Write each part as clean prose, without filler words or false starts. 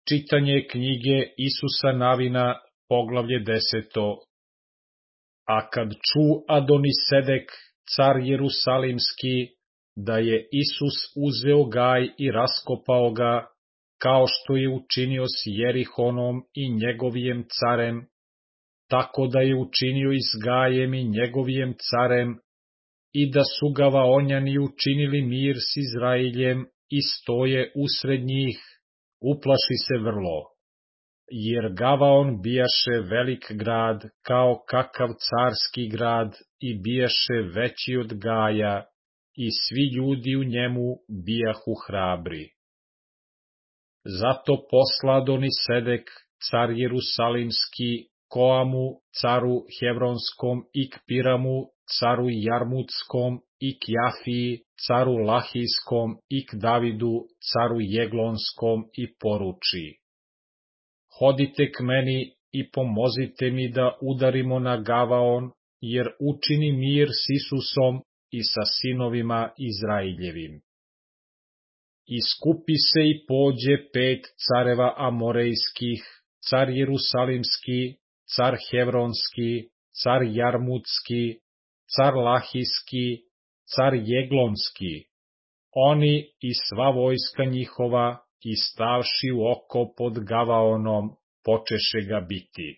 Čitanje knjige Isusa Navina, poglavlje 10. A kad ču Adonisedek, car Jerusalimski, da je Isus uzeo Gaj i raskopao ga, kao što je učinio s Jerihonom i njegovijem carem, tako da je učinio i s Gajem i njegovijem carem, i da su Gavaonjani učinili mir s Izrailjem i stoje usred njih, uplaši se vrlo, jer Gavaon bijaše velik grad, kao kakav carski grad, i bijaše veći od Gaja, i svi ljudi u njemu bijahu hrabri. Zato posla Adonisedek, car Jerusalimski, Koamu, caru Hevronskom, i Kpiramu, caru Jarmutskom, i Kjafiji, caru Lahijskom, i Davidu, caru Jeglonskom, i poruči: Hodite k meni i pomozite mi da udarimo na Gavaon, jer učini mir s Isusom i sa sinovima Izraeljevim. Iskupi se i pođe 5 careva Amorejskih, car Jerusalimski, car Hevronski, car Jarmutski, car Lahijski, car Jeglonski, oni i sva vojska njihova, i stavši u oko pod Gavaonom, počeše ga biti.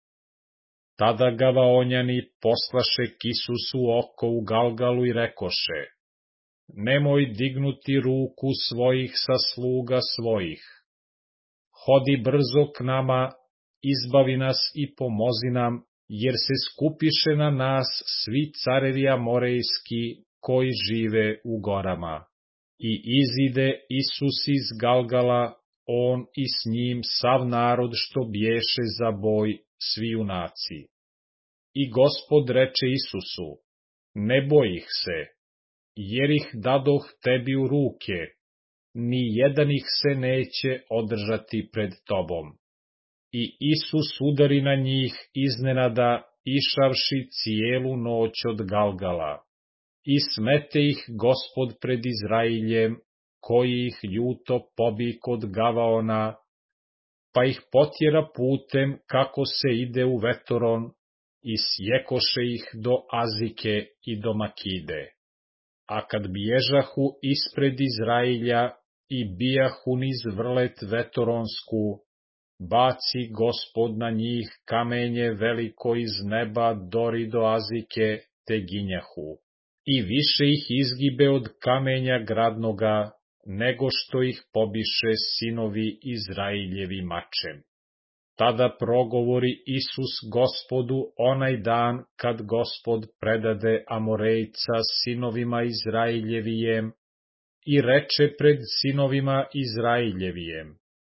Tada Gavaonjani poslaše k Isusu oko u Galgalu i rekoše: Nemoj dignuti ruku svojih sa sluga svojih. Hodi brzo k nama, izbavi nas i pomozi nam, jer se skupiše na nas svi carevi Amorejski koji žive u gorama. I izide Isus iz Galgala, on i s njim sav narod što bješe za boj, svi junaci. I Gospod reče Isusu: Ne boj ih se, jer ih dadoh tebi u ruke, ni jedan ih se neće održati pred tobom. I Isus udari na njih iznenada, išavši cijelu noć od Galgala. I smete ih Gospod pred Izrailjem, koji ih ljuto pobi kod Gavaona, pa ih potjera putem kako se ide u Vetoron, i sjekoše ih do Azike i do Makide. A kad bježahu ispred Izrailja i bijahu niz vrlet Vetoronsku, baci Gospod na njih kamenje veliko iz neba dori do Azike, te ginjahu. I više ih izgibe od kamenja gradnoga, nego što ih pobiše sinovi Izrailjevi mačem. Tada progovori Isus Gospodu onaj dan, kad Gospod predade Amorejca sinovima Izrailjevijem, i reče pred sinovima Izrailjevijem: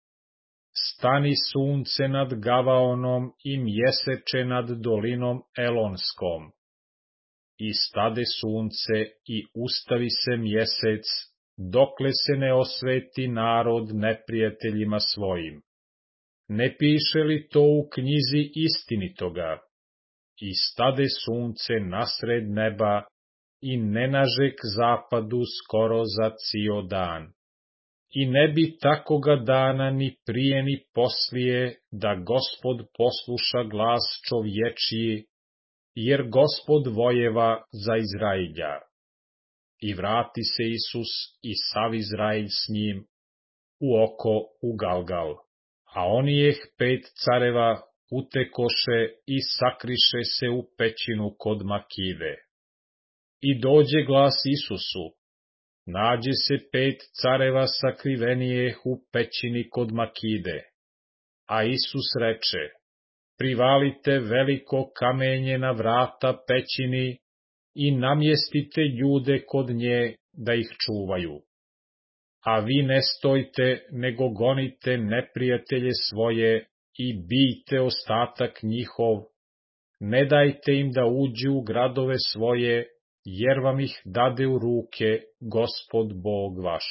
Stani sunce nad Gavaonom i mjeseče nad dolinom Elonskom. I stade sunce i ustavi se mjesec, dokle se ne osveti narod neprijateljima svojim. Ne piše li to u knjizi istinitoga? I stade sunce nasred neba i ne naže k zapadu skoro za cio dan. I ne bi takoga dana ni prije ni poslije, da Gospod posluša glas čovječiji, jer Gospod vojeva za Izrailja. I vrati se Isus i sav Izrailj s njim u oko u Galgal. A onijeh 5 careva utekoše i sakriše se u pećinu kod Makide. I dođe glas Isusu: Nađe se 5 careva sakrivenijeh u pećini kod Makide. A Isus reče: Privalite veliko kamenje na vrata pećini i namjestite ljude kod nje da ih čuvaju. A vi ne stojte, nego gonite neprijatelje svoje i bijte ostatak njihov, ne dajte im da uđu u gradove svoje, jer vam ih dade u ruke Gospod Bog vaš.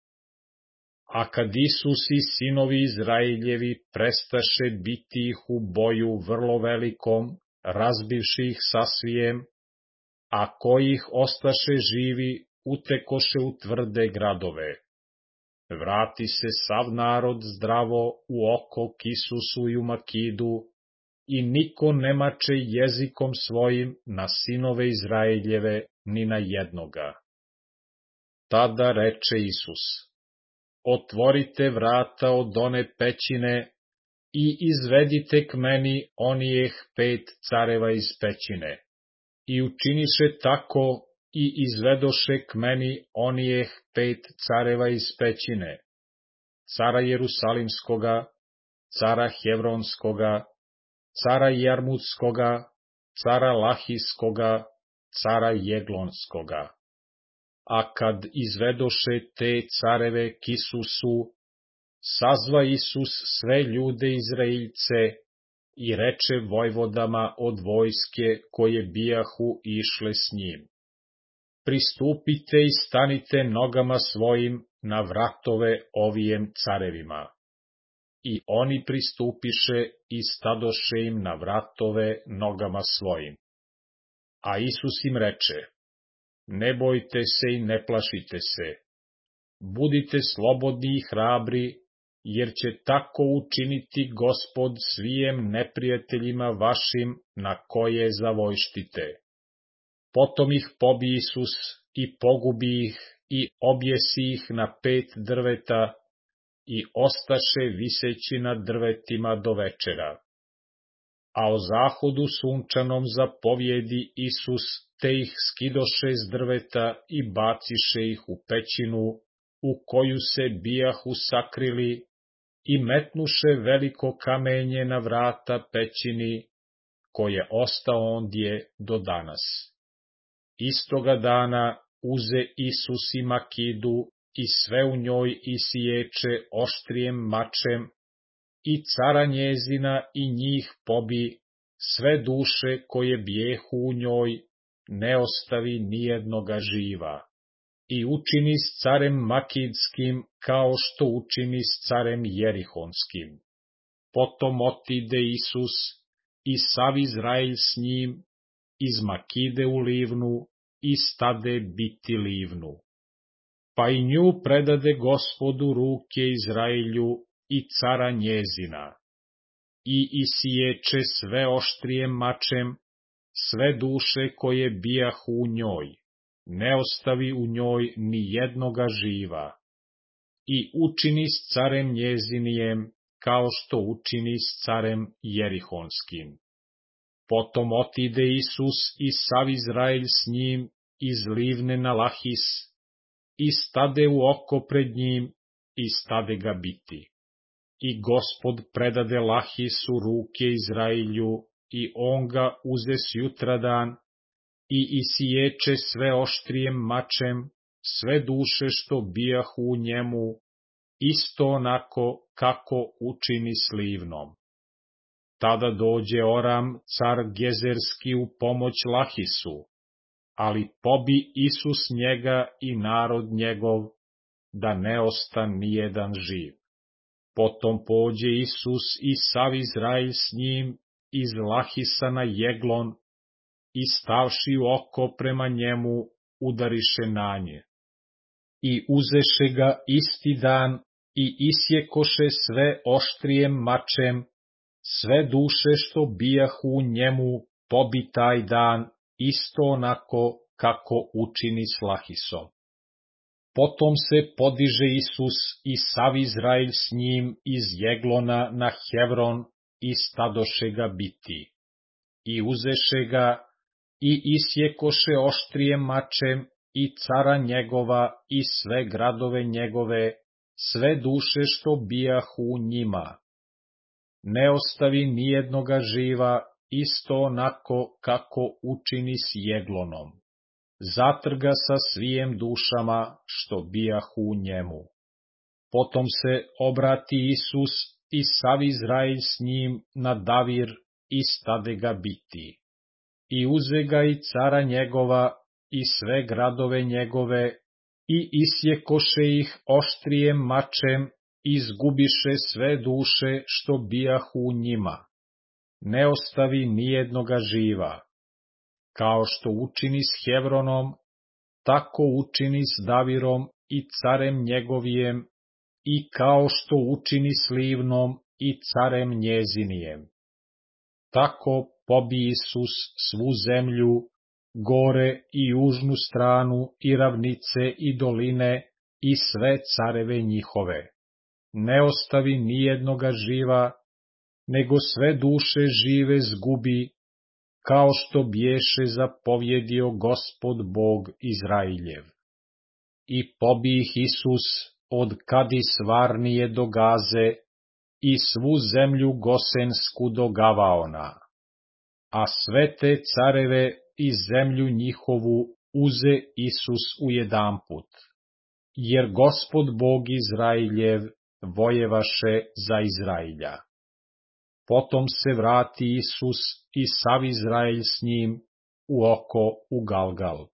A kad Isus i sinovi Izrailjevi prestaše biti ih u boju vrlo velikom, razbivši ih sasvijem, a koji ih ostaše živi, utekoše u tvrde gradove. vrati se sav narod zdravo u oko Kisusu i u Makidu, i niko ne mače jezikom svojim na sinove Izraeljeve ni na jednoga. Tada reče Isus: otvorite vrata od one pećine i izvedite k meni onijeh 5 careva iz pećine. I učiniše tako i izvedoše k meni onijeh 5 careva iz pećine, cara Jerusalimskoga, cara Hevronskoga, cara Jarmutskoga, cara Lahijskoga, cara Jeglonskoga. A kad izvedoše te careve k Isusu, sazva Isus sve ljude Izraeljce i reče vojvodama od vojske koje bijahu išle s njim: pristupite i stanite nogama svojim na vratove ovijem carevima. I oni pristupiše i stadoše im na vratove nogama svojim. A Isus im reče: ne bojte se i ne plašite se, budite slobodni i hrabri, jer će tako učiniti Gospod svijem neprijateljima vašim na koje zavojštite. Potom ih pobi Isus i pogubi ih i objesi ih na 5 drveta i ostaše viseći na drvetima do večera. A o zahodu sunčanom zapovjedi Isus te ih skidoše s drveta i baciše ih u pećinu, u koju se bijahu sakrili, i metnuše veliko kamenje na vrata pećini, koje ostao ondje do danas. Istoga dana uze Isus i Makidu i sve u njoj isiječe oštrijem mačem, i cara njezina i njih pobi, sve duše koje bijehu u njoj, ne ostavi nijednoga živa. I učini s carem Makidskim kao što učini s carem Jerihonskim. Potom otide Isus i sav Izraelj s njim iz Makide u Livnu i stade biti Livnu. Pa i nju predade Gospodu ruke Izraelju i cara njezina. I isiječe sve oštrijem mačem, sve duše koje bijahu u njoj, ne ostavi u njoj ni jednoga živa. I učini s carem njezinijem, kao što učini s carem Jerihonskim. Potom otide Isus i sav Izraelj s njim iz Livne na Lahis, i stade u oko pred njim, i stade ga biti. I Gospod predade Lahisu ruke Izraelju, i on ga uze sjutradan, i isiječe sve oštrijem mačem, sve duše što bijahu u njemu, isto onako kako učini s Livnom. Tada dođe Oram, car Gezerski, u pomoć Lahisu, ali pobi Isus njega i narod njegov, da ne ostan nijedan živ. Potom pođe Isus i sav Izraelj s njim iz Lahisa na Jeglon, i stavši u oko prema njemu, udariše na nje. I uzeše ga isti dan i isjekoše sve oštrijem mačem, sve duše što bijahu u njemu pobi taj dan, isto onako kako učini s Lahisom. Potom se podiže Isus i sav Izraelj s njim iz Jeglona na Hevron i stadoše ga biti. I uzeše ga i isjekoše oštrijem mačem i cara njegova i sve gradove njegove, sve duše što bijahu u njima. Ne ostavi nijednoga živa, isto onako kako učini s Jeglonom. Zatrga sa svijem dušama što bijahu u njemu. Potom se obrati Isus i sav Izraelj s njim na Davir i stade ga biti. I uze ga i cara njegova i sve gradove njegove i isjekoše ih oštrijem mačem, izgubiše sve duše što bijahu u njima. Ne ostavi nijednoga živa. Kao što učini s Hevronom, tako učini s Davirom i carem njegovijem i kao što učini Slivnom i carem njezinijem. Tako pobi Isus svu zemlju, gore i južnu stranu i ravnice i doline i sve careve njihove. Ne ostavi nijednoga živa, nego sve duše žive zgubi, kao što biješe zapovjedio Gospod Bog Izrailjev. I pobi ih Isus od Kadis Varnije do Gaze i svu zemlju Gosensku do Gavaona. A sve te careve i zemlju njihovu uze Isus ujedanput, jer Gospod Bog Izrailjev vojevaše za Izrailja. Potom se vrati Isus i sav Izraelj s njim u oko u Galgal.